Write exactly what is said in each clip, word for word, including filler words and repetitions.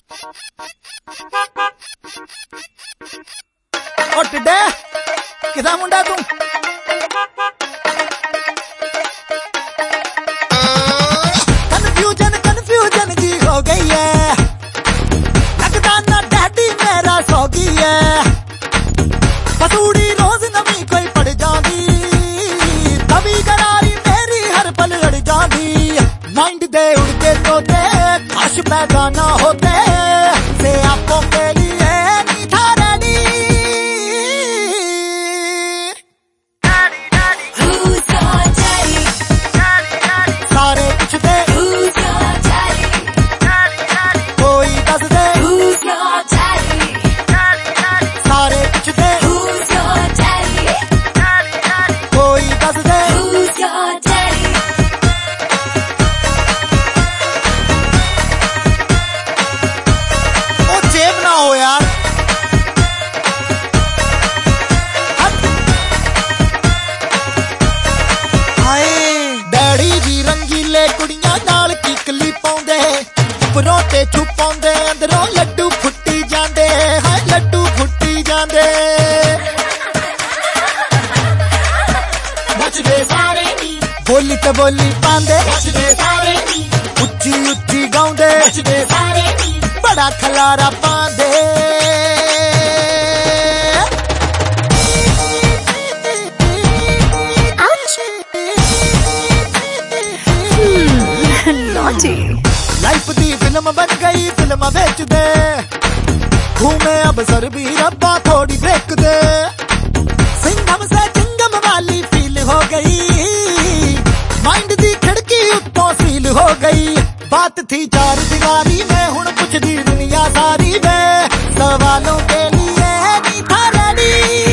और टिड्डे किदा मुंडा तू कंफ्यूजन कंफ्यूजन जी हो गई है, लगता ना डैडी मेरा सो गई है। पसूड़ी रोज नवी कोई पड़ जाती, तभी करारी मेरी हर पल अड़ जाती। माइंड दे उड़ते तोते काश पैदा ना होते, से आपको के लिए नहीं था रेडी। सारे पूछते कोई दस दे, सारे पूछते कोई दस दे। ओ जेब ना हो यार, डैडी जी रंगीले कुड़ियां नाल किकली पाउंदे, उपरों ते छुपाउंदे अंदरों लड्डू फुट्टी जांदे, हाय लड्डू फुट्टी जांदे। बचदे सारे नी बोली ते बोली पांदे, बचदे सारे नी उच्ची उच्ची गाउंदे, बचदे सारे नी बड़ा खलारा पांदे। लाइफ दी फिल्म बन गई, फिल्म बेच दे, घूमे अब सर भी रब्बा थोड़ी ब्रेक दे। सिंघम से चिंगम वाली फील हो गई, माइंड दी खिड़की उत्तों सील हो गई। बात थी चार दीवारी में, हुण कुछ दी दुनिया सारी में, सवालों के लिए नहीं था ready.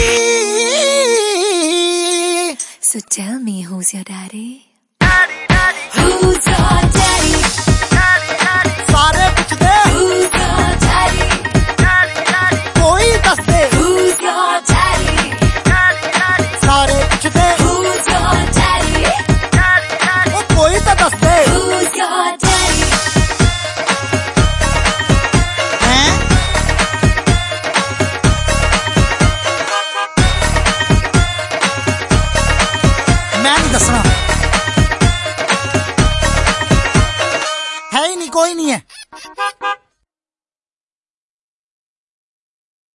So tell me, who's your daddy? Who's your daddy? सारे पूछते Who's your daddy? कोई दस दे, Who's your daddy? सारे पूछते Who's your daddy? ओ कोई तो दस दे। Who's your daddy? हैं? मैं नहीं दसना।